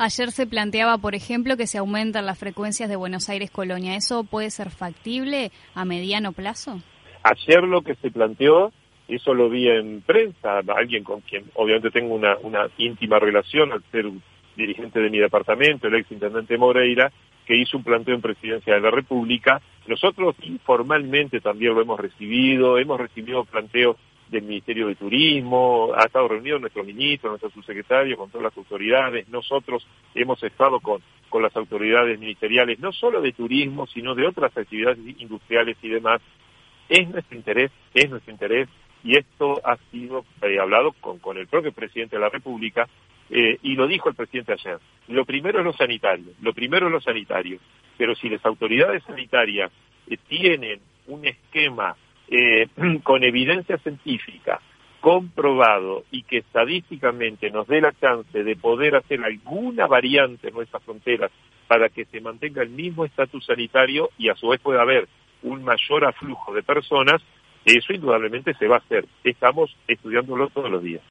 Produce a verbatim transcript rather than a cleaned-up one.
Ayer se planteaba, por ejemplo, que se aumentan las frecuencias de Buenos Aires-Colonia. ¿Eso puede ser factible a mediano plazo? Ayer lo que se planteó, eso lo vi en prensa, alguien con quien obviamente tengo una, una íntima relación al ser dirigente de mi departamento, el ex intendente Moreira, que hizo un planteo en Presidencia de la República. Nosotros informalmente también lo hemos recibido, hemos recibido planteos del Ministerio de Turismo, ha estado reunido nuestro ministro, nuestro subsecretario, con todas las autoridades. Nosotros hemos estado con, con las autoridades ministeriales, no solo de turismo, sino de otras actividades industriales y demás. Es nuestro interés, es nuestro interés, y esto ha sido eh, hablado con, con el propio presidente de la República, eh, y lo dijo el presidente ayer. Lo primero es lo sanitario, lo primero es lo sanitario, pero si las autoridades sanitarias eh, tienen un esquema eh, con evidencia científica, comprobado, y que estadísticamente nos dé la chance de poder hacer alguna variante en nuestras fronteras para que se mantenga el mismo estatus sanitario y a su vez pueda haber un mayor aflujo de personas, eso indudablemente se va a hacer. Estamos estudiándolo todos los días.